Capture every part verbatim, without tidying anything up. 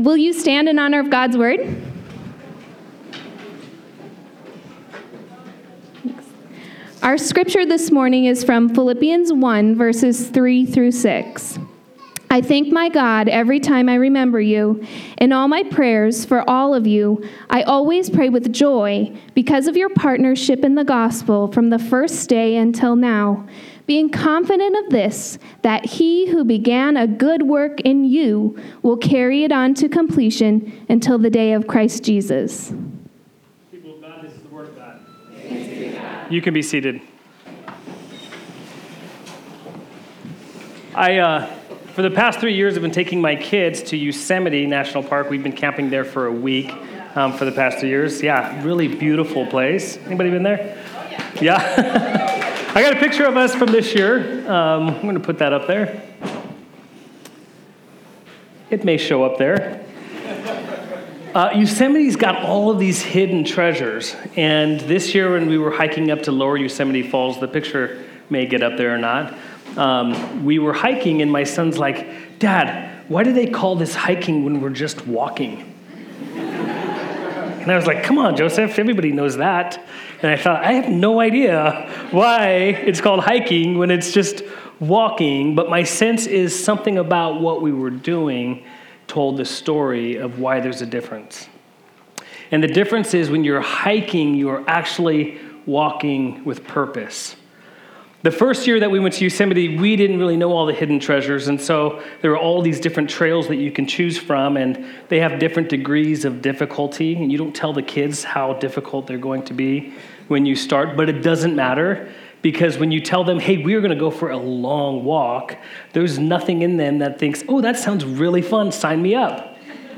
Will you stand in honor of God's word? Our scripture this morning is from Philippians one, verses three through six. I thank my God every time I remember you. In all my prayers for all of you, I always pray with joy because of your partnership in the gospel from the first day until now, being confident of this, that he who began a good work in you will carry it on to completion until the day of Christ Jesus. People of God, this is the word of God. You can be seated. I, uh, for the past three years, I've been taking my kids to Yosemite National Park. We've been camping there for a week um, for the past three years. Yeah, really beautiful place. Anybody been there? Yeah. I got a picture of us from this year. Um, I'm going to put that up there. It may show up there. Uh, Yosemite's got all of these hidden treasures. And this year when we were hiking up to Lower Yosemite Falls, the picture may get up there or not, um, we were hiking and my son's like, Dad, why do they call this hiking when we're just walking? And I was like, come on, Joseph, everybody knows that. And I thought, I have no idea why it's called hiking when it's just walking, but my sense is something about what we were doing told the story of why there's a difference. And the difference is when you're hiking, you're actually walking with purpose. The first year that we went to Yosemite, we didn't really know all the hidden treasures, and so there are all these different trails that you can choose from, and they have different degrees of difficulty, and you don't tell the kids how difficult they're going to be when you start, but it doesn't matter, because when you tell them, hey, we're going to go for a long walk, there's nothing in them that thinks, oh, that sounds really fun, sign me up.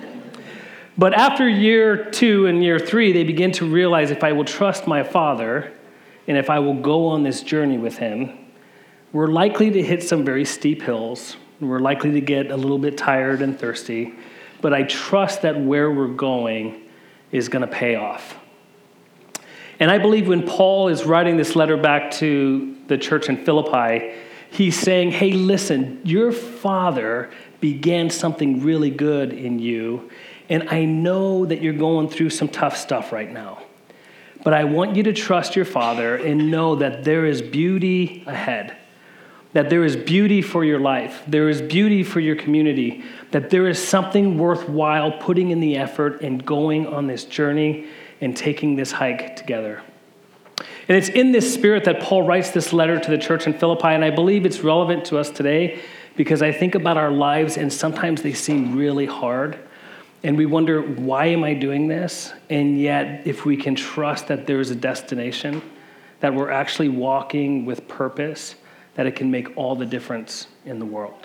But after year two and year three, they begin to realize if I will trust my father, and if I will go on this journey with him, we're likely to hit some very steep hills. We're likely to get a little bit tired and thirsty, but I trust that where we're going is going to pay off. And I believe when Paul is writing this letter back to the church in Philippi, he's saying, hey, listen, your father began something really good in you, and I know that you're going through some tough stuff right now. But I want you to trust your father and know that there is beauty ahead, that there is beauty for your life, there is beauty for your community, that there is something worthwhile putting in the effort and going on this journey and taking this hike together. And it's in this spirit that Paul writes this letter to the church in Philippi, and I believe it's relevant to us today because I think about our lives and sometimes they seem really hard. And we wonder, why am I doing this? And yet, if we can trust that there's a destination, that we're actually walking with purpose, that it can make all the difference in the world.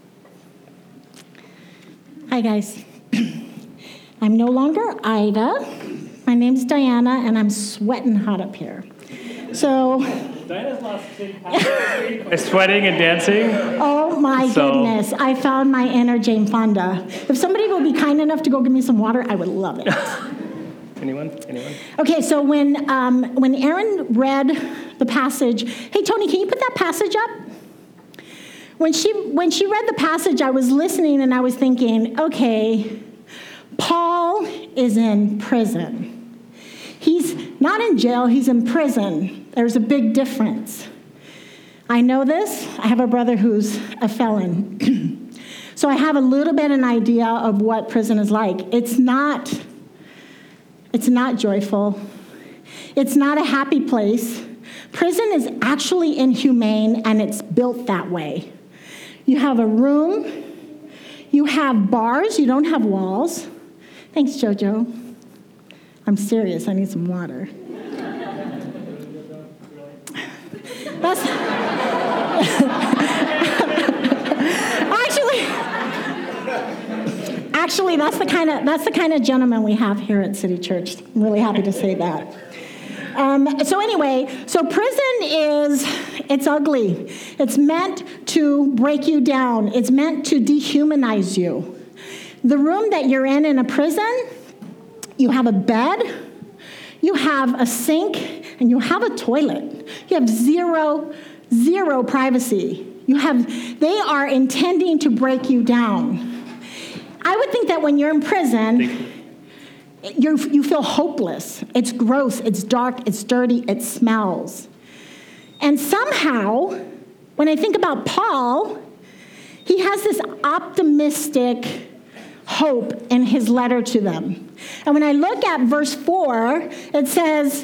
Hi, guys. I'm no longer Ida. My name's Diana, and I'm sweating hot up here. So... Diana's lost by sweating and dancing. Oh, my so. goodness. I found my inner Jane Fonda. If somebody will be kind enough to go give me some water, I would love it. Anyone? Anyone? Okay, so when um, when Erin read the passage, hey, Tony, can you put that passage up? When she when she read the passage, I was listening and I was thinking, okay, Paul is in prison. He's not in jail, he's in prison. There's a big difference. I know this. I have a brother who's a felon. So I have a little bit an idea of what prison is like. It's not, it's not joyful. It's not a happy place. Prison is actually inhumane, and it's built that way. You have a room. You have bars. You don't have walls. Thanks, JoJo. I'm serious. I need some water. That's actually, actually that's the kind of that's the kind of gentleman we have here at City Church. I'm really happy to say that. Um, so anyway, so prison is it's ugly. It's meant to break you down. It's meant to dehumanize you. The room that you're in in a prison, you have a bed, you have a sink, and you have a toilet. You have zero, zero privacy. You have, they are intending to break you down. I would think that when you're in prison, you're, you feel hopeless. It's gross, it's dark, it's dirty, it smells. And somehow, when I think about Paul, he has this optimistic hope in his letter to them. And when I look at verse four, it says,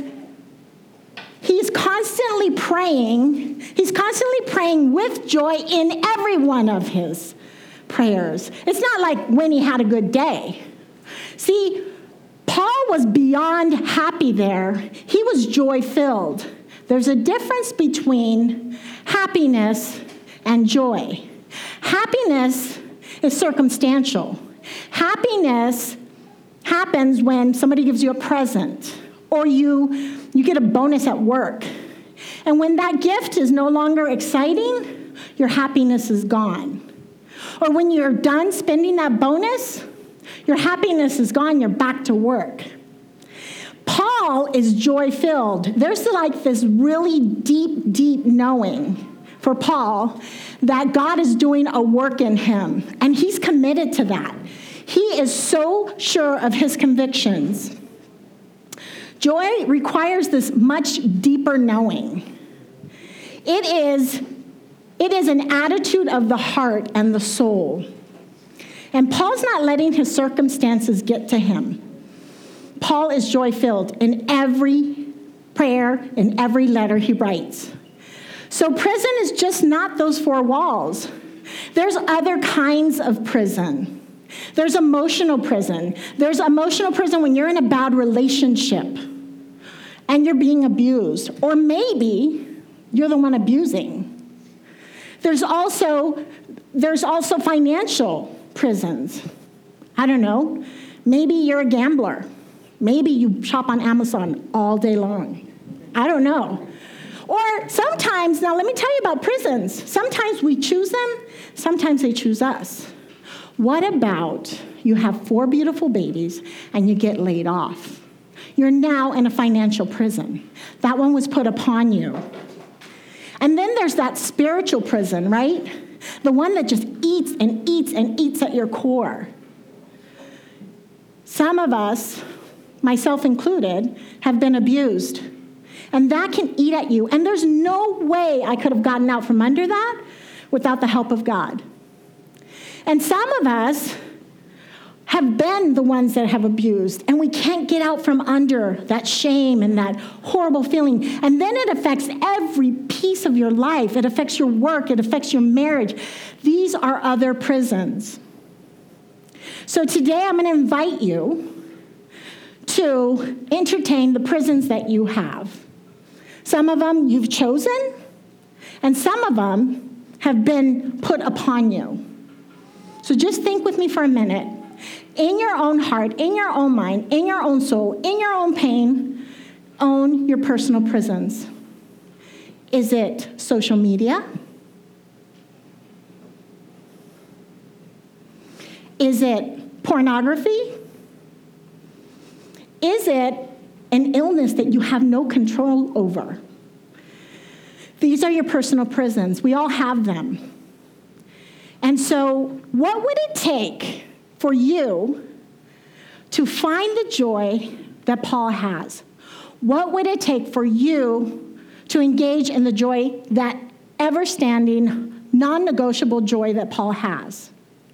he's constantly praying. He's constantly praying with joy in every one of his prayers. It's not like when he had a good day. See, Paul was beyond happy there. He was joy-filled. There's a difference between happiness and joy. Happiness is circumstantial. Happiness happens when somebody gives you a present or you, you get a bonus at work. And when that gift is no longer exciting, your happiness is gone. Or when you're done spending that bonus, your happiness is gone, you're back to work. Paul is joy-filled. There's like this really deep, deep knowing for Paul that God is doing a work in him, and he's committed to that. He is so sure of his convictions. Joy requires this much deeper knowing. It is, it is an attitude of the heart and the soul. And Paul's not letting his circumstances get to him. Paul is joy-filled in every prayer, in every letter he writes. So prison is just not those four walls. There's other kinds of prison. There's emotional prison. There's emotional prison when you're in a bad relationship and you're being abused. Or maybe you're the one abusing. There's also, there's also financial prisons. I don't know. Maybe you're a gambler. Maybe you shop on Amazon all day long. I don't know. Or sometimes, now let me tell you about prisons. Sometimes we choose them, sometimes they choose us. What about you have four beautiful babies and you get laid off? You're now in a financial prison. That one was put upon you. And then there's that spiritual prison, right? The one that just eats and eats and eats at your core. Some of us, myself included, have been abused. And that can eat at you. And there's no way I could have gotten out from under that without the help of God. And some of us have been the ones that have abused, and we can't get out from under that shame and that horrible feeling. And then it affects every piece of your life. It affects your work. It affects your marriage. These are other prisons. So today I'm going to invite you to entertain the prisons that you have. Some of them you've chosen, and some of them have been put upon you. So just think with me for a minute. In your own heart, in your own mind, in your own soul, in your own pain, own your personal prisons. Is it social media? Is it pornography? Is it an illness that you have no control over? These are your personal prisons. We all have them. And so, what would it take for you to find the joy that Paul has? What would it take for you to engage in the joy, that ever-standing, non-negotiable joy that Paul has?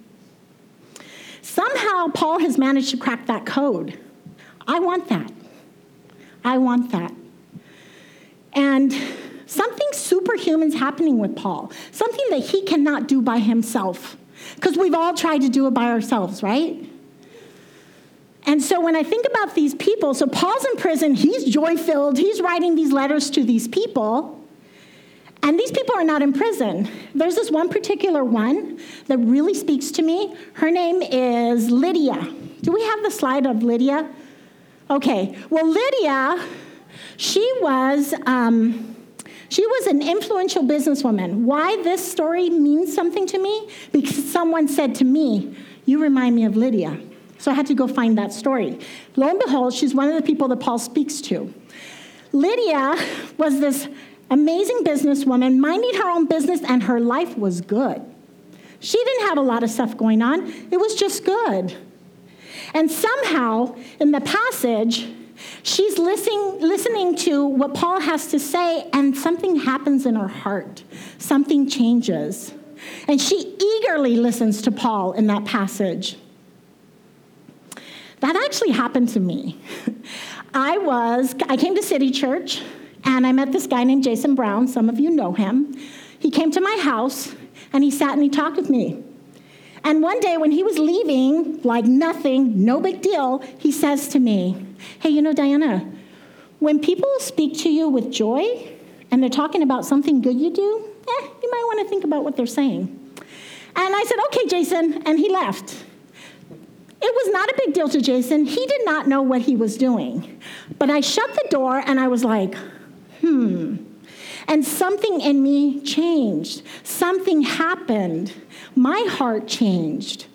Somehow, Paul has managed to crack that code. I want that. I want that. And something superhuman's happening with Paul. Something that he cannot do by himself. Because we've all tried to do it by ourselves, right? And so when I think about these people, so Paul's in prison, he's joy-filled, he's writing these letters to these people, and these people are not in prison. There's this one particular one that really speaks to me. Her name is Lydia. Do we have the slide of Lydia? Okay, well, Lydia, she was... Um, She was an influential businesswoman. Why this story means something to me? Because someone said to me, you remind me of Lydia. So I had to go find that story. Lo and behold, she's one of the people that Paul speaks to. Lydia was this amazing businesswoman, minding her own business, and her life was good. She didn't have a lot of stuff going on. It was just good. And somehow, in the passage, she's listening, listening to what Paul has to say, and something happens in her heart. Something changes. And she eagerly listens to Paul in that passage. That actually happened to me. I was, I came to City Church, and I met this guy named Jason Brown. Some of you know him. He came to my house, and he sat and he talked with me. And one day when he was leaving, like nothing, no big deal, he says to me, hey, you know, Diana, when people speak to you with joy, and they're talking about something good you do, eh, you might want to think about what they're saying. And I said, okay, Jason, and he left. It was not a big deal to Jason. He did not know what he was doing. But I shut the door, and I was like, hmm. And something in me changed. Something happened. My heart changed.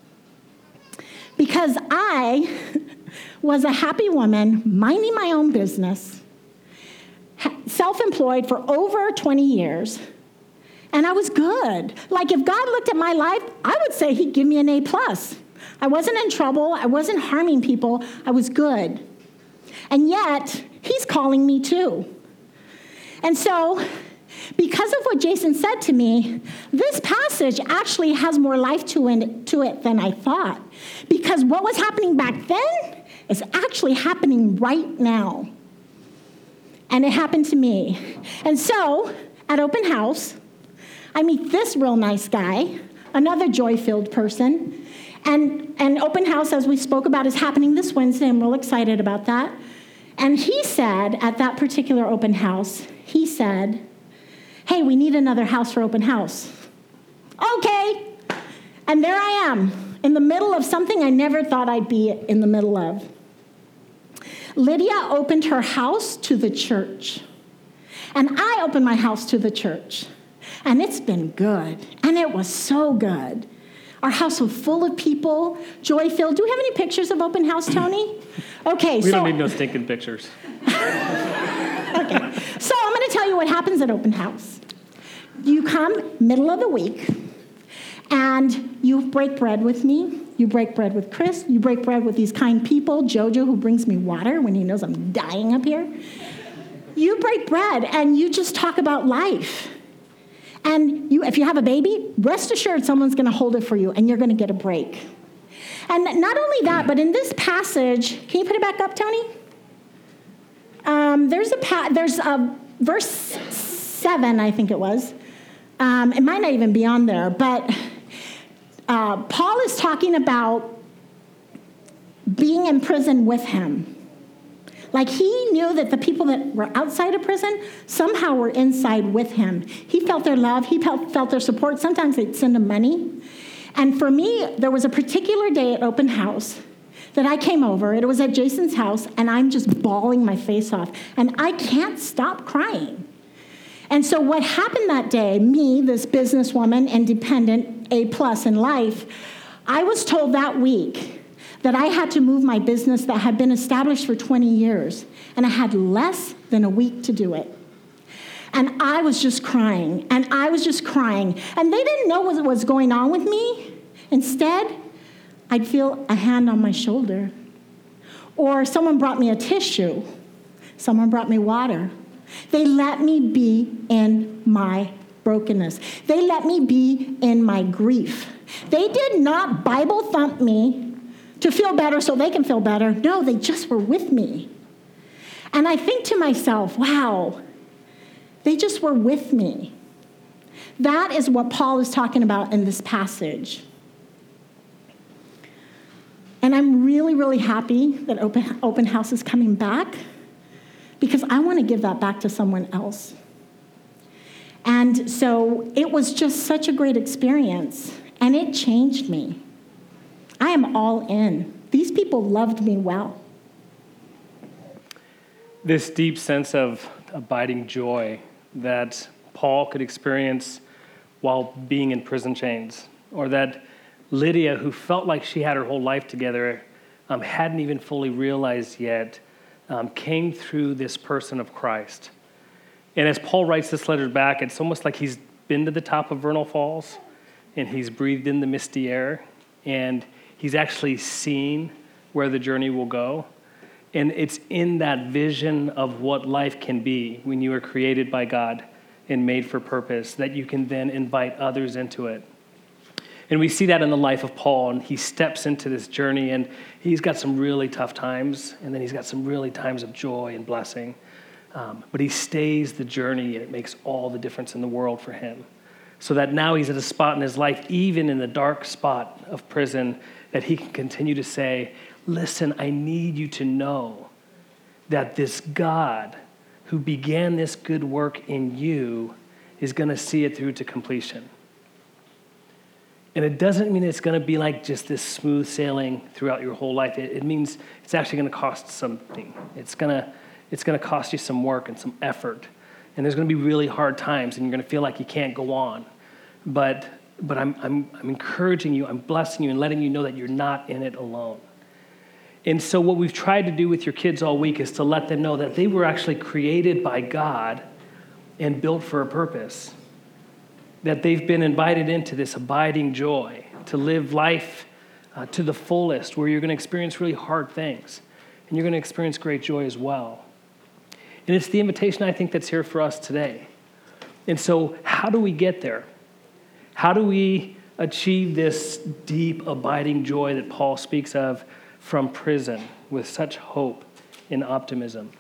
Because I was a happy woman, minding my own business, self-employed for over twenty years, and I was good. Like, if God looked at my life, I would say he'd give me an A plus. I wasn't in trouble. I wasn't harming people. I was good. And yet, he's calling me too. And so, because of what Jason said to me, this passage actually has more life to it, to it than I thought. Because what was happening back then is actually happening right now. And it happened to me. And so, at open house, I meet this real nice guy, another joy-filled person. And, and open house, as we spoke about, is happening this Wednesday. I'm real excited about that. And he said, at that particular open house, he said, hey, we need another house for open house. Okay. And there I am, in the middle of something I never thought I'd be in the middle of. Lydia opened her house to the church. And I opened my house to the church. And it's been good. And it was so good. Our house was full of people, joy-filled. Do we have any pictures of open house, Tony? Okay, we so... We don't need no stinking pictures. Okay, so I'm going to tell you what happens at open house. You come middle of the week, and you break bread with me. You break bread with Chris. You break bread with these kind people. Jojo, who brings me water when he knows I'm dying up here. You break bread, and you just talk about life. And you, if you have a baby, rest assured someone's going to hold it for you, and you're going to get a break. And not only that, but in this passage, can you put it back up, Tony? Um, there's a pa- there's a verse seven, I think it was. Um, it might not even be on there, but uh, Paul is talking about being in prison with him. Like, he knew that the people that were outside of prison somehow were inside with him. He felt their love. He felt, felt their support. Sometimes they'd send him money. And for me, there was a particular day at open house that I came over. It was at Jason's house, and I'm just bawling my face off. And I can't stop crying. And so what happened that day, me, this businesswoman, independent, A plus in life, I was told that week that I had to move my business that had been established for twenty years, and I had less than a week to do it. And I was just crying, and I was just crying. And they didn't know what was going on with me. Instead, I'd feel a hand on my shoulder. Or someone brought me a tissue. Someone brought me water. They let me be in my brokenness. They let me be in my grief. They did not Bible thump me to feel better so they can feel better. No, they just were with me. And I think to myself, wow, they just were with me. That is what Paul is talking about in this passage. And I'm really, really happy that Open, open House is coming back, because I want to give that back to someone else. And so it was just such a great experience, and it changed me. I am all in. These people loved me well. This deep sense of abiding joy that Paul could experience while being in prison chains, or that Lydia, who felt like she had her whole life together, um, hadn't even fully realized yet, um, came through this person of Christ. And as Paul writes this letter back, it's almost like he's been to the top of Vernal Falls, and he's breathed in the misty air, and he's actually seen where the journey will go. And it's in that vision of what life can be when you are created by God and made for purpose that you can then invite others into it. And we see that in the life of Paul, and he steps into this journey, and he's got some really tough times, and then he's got some really times of joy and blessing. Um, but he stays the journey, and it makes all the difference in the world for him. So that now he's at a spot in his life, even in the dark spot of prison, that he can continue to say, listen, I need you to know that this God who began this good work in you is going to see it through to completion. And it doesn't mean it's going to be like just this smooth sailing throughout your whole life. It, it means it's actually going to cost something. It's going to it's going to cost you some work and some effort. And there's going to be really hard times, and you're going to feel like you can't go on. But but I'm I'm I'm encouraging you, I'm blessing you, and letting you know that you're not in it alone. And so what we've tried to do with your kids all week is to let them know that they were actually created by God and built for a purpose. That they've been invited into this abiding joy, to live life uh, to the fullest, where you're going to experience really hard things, and you're going to experience great joy as well. And it's the invitation, I think, that's here for us today. And so how do we get there? How do we achieve this deep, abiding joy that Paul speaks of from prison with such hope and optimism?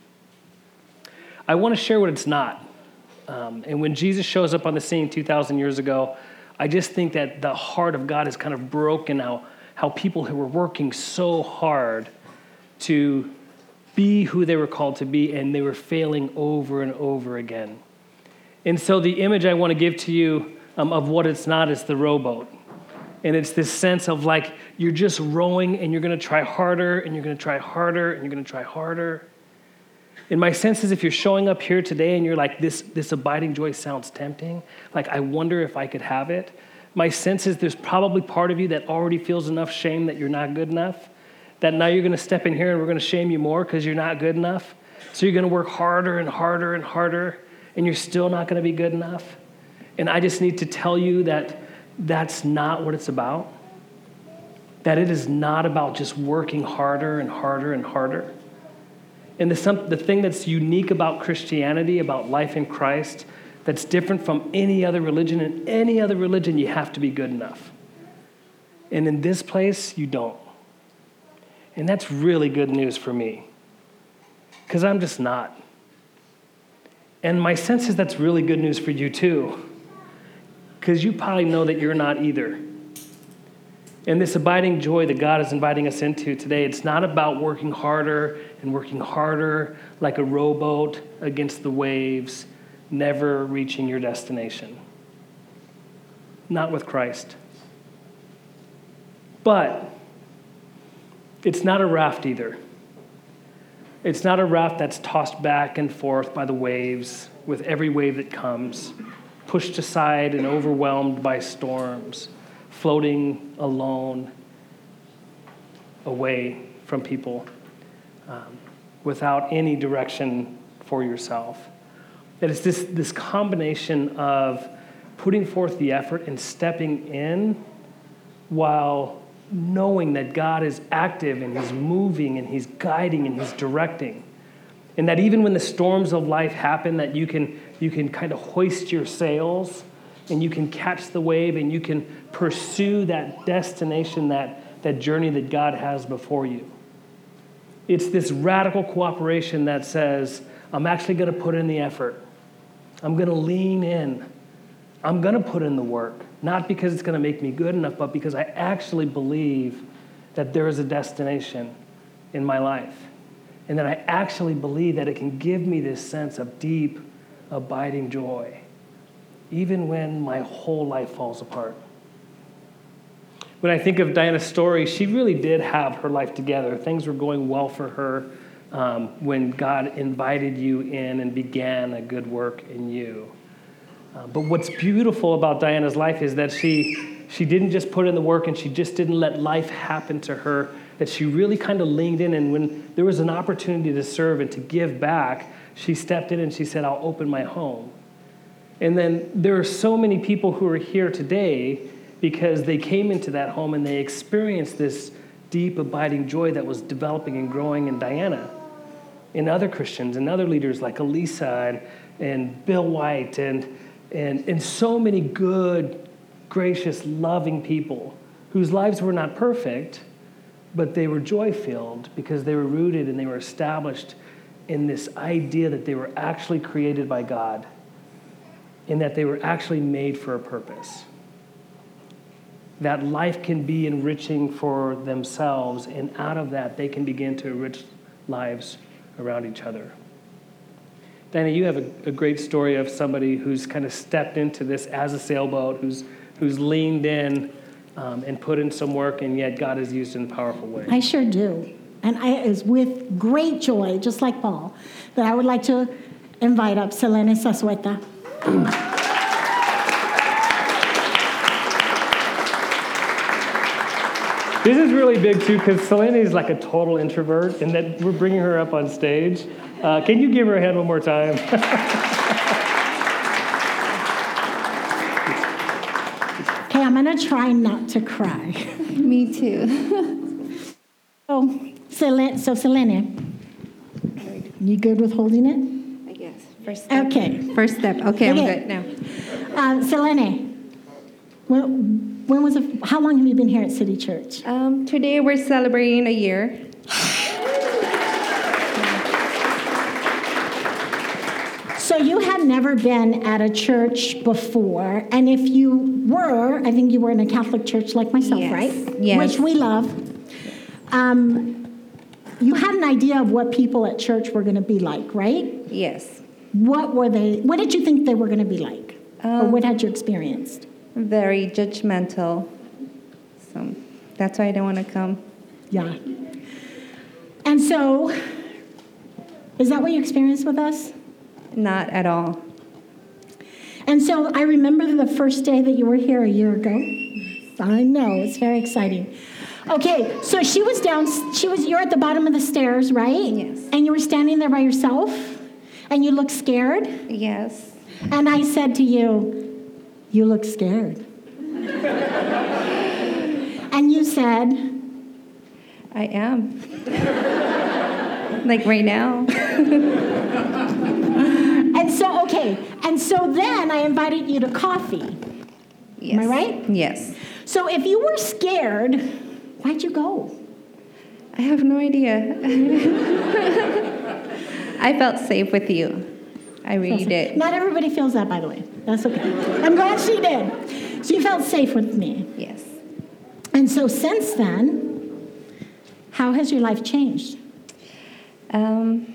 I want to share what it's not. Um, and when Jesus shows up on the scene two thousand years ago, I just think that the heart of God is kind of broken, how, how people who were working so hard to be who they were called to be, and they were failing over and over again. And so the image I want to give to you um, of what it's not is the rowboat. And it's this sense of like you're just rowing, and you're going to try harder, and you're going to try harder, and you're going to try harder. And my sense is if you're showing up here today and you're like, this, this abiding joy sounds tempting, like I wonder if I could have it. My sense is there's probably part of you that already feels enough shame that you're not good enough, that now you're going to step in here and we're going to shame you more because you're not good enough. So you're going to work harder and harder and harder, and you're still not going to be good enough. And I just need to tell you that that's not what it's about, that it is not about just working harder and harder and harder. And the, some, the thing that's unique about Christianity, about life in Christ, that's different from any other religion, in any other religion, you have to be good enough. And in this place, you don't. And that's really good news for me, because I'm just not. And my sense is that's really good news for you too, because you probably know that you're not either. And this abiding joy that God is inviting us into today, it's not about working harder and working harder like a rowboat against the waves, never reaching your destination. Not with Christ. But it's not a raft either. It's not a raft that's tossed back and forth by the waves with every wave that comes, pushed aside and overwhelmed by storms, floating alone away from people um, without any direction for yourself. That it's this, this combination of putting forth the effort and stepping in while knowing that God is active and He's moving and He's guiding and He's directing. And that even when the storms of life happen, that you can, you can kind of hoist your sails and you can catch the wave and you can pursue that destination, that, that journey that God has before you. It's this radical cooperation that says, I'm actually going to put in the effort. I'm going to lean in. I'm going to put in the work, not because it's going to make me good enough, but because I actually believe that there is a destination in my life, and that I actually believe that it can give me this sense of deep, abiding joy, even when my whole life falls apart. When I think of Diana's story, she really did have her life together. Things were going well for her um, when God invited you in and began a good work in you. Uh, but what's beautiful about Diana's life is that she she didn't just put in the work and she just didn't let life happen to her, that she really kind of leaned in, and when there was an opportunity to serve and to give back, she stepped in and she said, I'll open my home. And then there are so many people who are here today because they came into that home and they experienced this deep, abiding joy that was developing and growing in Diana, in other Christians, and other leaders like Elisa and, and Bill White, and, and, and so many good, gracious, loving people whose lives were not perfect, but they were joy-filled because they were rooted and they were established in this idea that they were actually created by God and that they were actually made for a purpose. That life can be enriching for themselves, and out of that, they can begin to enrich lives around each other. Diana, you have a, a great story of somebody who's kind of stepped into this as a sailboat, who's who's leaned in um, and put in some work, and yet God has used in a powerful way. I sure do. And I, it is with great joy, just like Paul, that I would like to invite up Selene Sasueta. This is really big, too, because Selene is like a total introvert, and that we're bringing her up on stage. Uh, can you give her a hand one more time? Okay, I'm going to try not to cry. Me too. so, Selene, so, Selene, you good with holding it? I guess. First step. Okay. First step. Okay, I'm Okay. good now. Uh, Selene, when, when was it, how long have you been here at City Church? Um, today we're celebrating a year. So you had never been at a church before, and if you were, I think you were in a Catholic church like myself, Yes. right? Yes. Which we love. Um, you had an idea of what people at church were going to be like, right? Yes. What were they? What did you think they were going to be like, or Um, what had you experienced? Very judgmental. So that's why I don't want to come. Yeah. And so, is that what you experienced with us? Not at all. And so I remember the first day that you were here a year ago. I know, it's very exciting. Okay, so she was down, she was, you're at the bottom of the stairs, right? Yes. And you were standing there by yourself, and you looked scared. Yes. And I said to you, you look scared. And you said, I am. Like right now. and so, okay, and so then I invited you to coffee. Yes. Am I right? Yes. So if you were scared, why'd you go? I have no idea. I felt safe with you. I really did. Not everybody feels that, by the way. That's okay. I'm glad she did. So you felt safe with me. Yes. And so since then, how has your life changed? Um,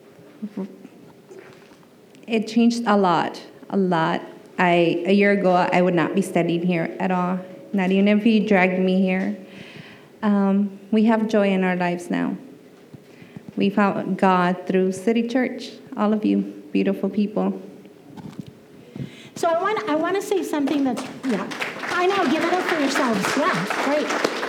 it changed a lot, a lot. I a year ago, I would not be studying here at all. Not even if you dragged me here. Um, we have joy in our lives now. We found God through City Church. All of you, beautiful people. So I want I want to say something that's, yeah, I know, give it up for yourselves. Yeah, great.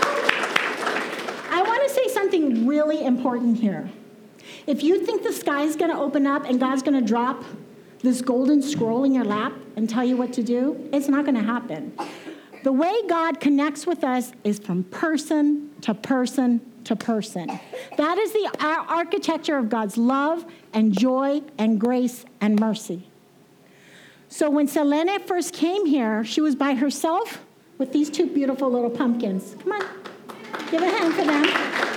I want to say something really important here. If you think the sky's going to open up and God's going to drop this golden scroll in your lap and tell you what to do, it's not going to happen. The way God connects with us is from person to person to person. That is the ar- architecture of God's love and joy and grace and mercy. So when Selene first came here, she was by herself with these two beautiful little pumpkins. Come on, give a hand for them.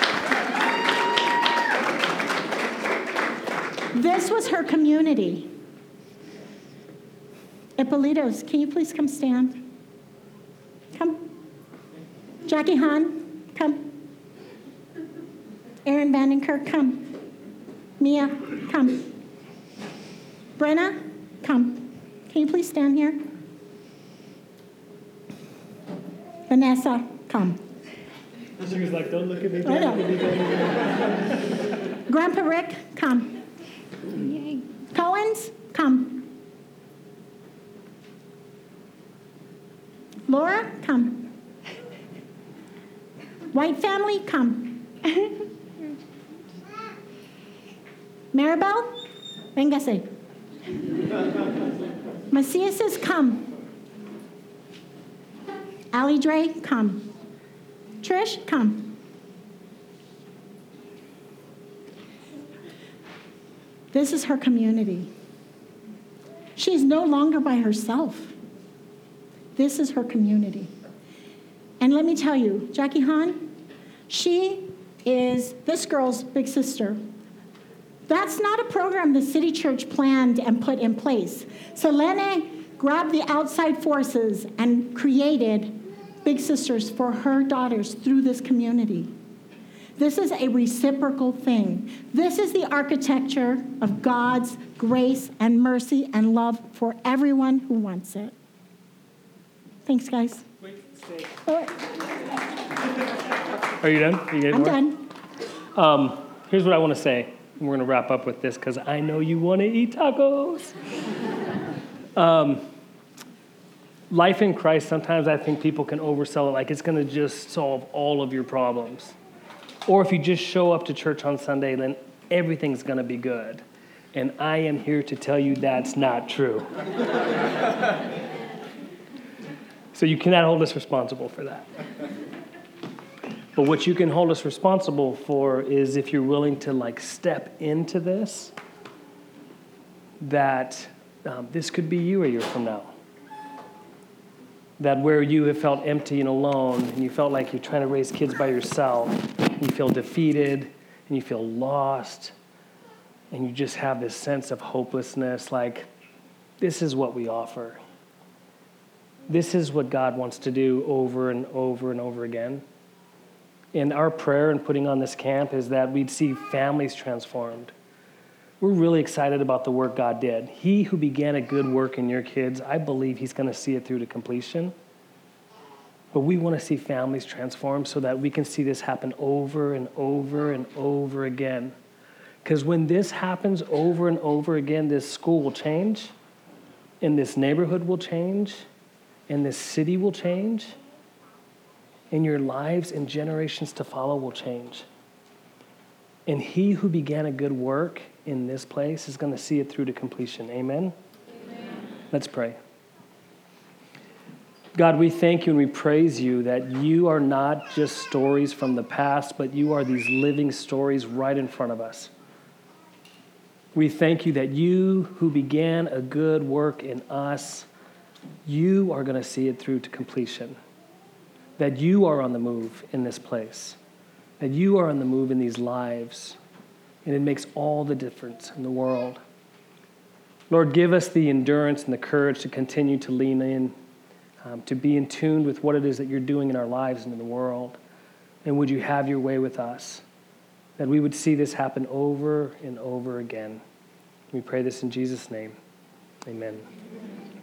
This was her community. Ippolitos, can you please come stand? Come. Jackie Hahn, come. Aaron Vandenkirk, come. Mia, come. Brenna, come. Can you please stand here? Vanessa, come. She was like, don't look at me, I don't look at me, don't look know. Grandpa Rick, come. Yay. Cohen's, come. Laura, come. White family, come. Maribel, véngase. Macias says, come. Allie Dre, come. Trish, come. This is her community. She's no longer by herself. This is her community. And let me tell you, Jackie Hahn, she is this girl's big sister. That's not a program the City Church planned and put in place. Selene grabbed the outside forces and created Big Sisters for her daughters through this community. This is a reciprocal thing. This is the architecture of God's grace and mercy and love for everyone who wants it. Thanks, guys. Wait, stay. Oh, Are you done? Are you getting I'm more? done. Um, here's what I want to say. We're going to wrap up with this because I know you want to eat tacos. um, life in Christ, sometimes I think people can oversell it like it's going to just solve all of your problems. Or if you just show up to church on Sunday, then everything's going to be good. And I am here to tell you that's not true. So you cannot hold us responsible for that. But what you can hold us responsible for is if you're willing to like step into this, that um, this could be you a year from now. That where you have felt empty and alone, and you felt like you're trying to raise kids by yourself, and you feel defeated, and you feel lost, and you just have this sense of hopelessness, like this is what we offer. This is what God wants to do over and over and over again. And our prayer in putting on this camp is that we'd see families transformed. We're really excited about the work God did. He who began a good work in your kids, I believe he's going to see it through to completion. But we want to see families transformed so that we can see this happen over and over and over again. Because when this happens over and over again, this school will change, and this neighborhood will change, and this city will change, and your lives and generations to follow will change. And he who began a good work in this place is going to see it through to completion. Amen? Amen. Let's pray. God, we thank you and we praise you that you are not just stories from the past, but you are these living stories right in front of us. We thank you that you who began a good work in us, you are going to see it through to completion. That you are on the move in this place, that you are on the move in these lives, and it makes all the difference in the world. Lord, give us the endurance and the courage to continue to lean in, um, to be in tune with what it is that you're doing in our lives and in the world. And would you have your way with us, that we would see this happen over and over again. We pray this in Jesus' name. Amen.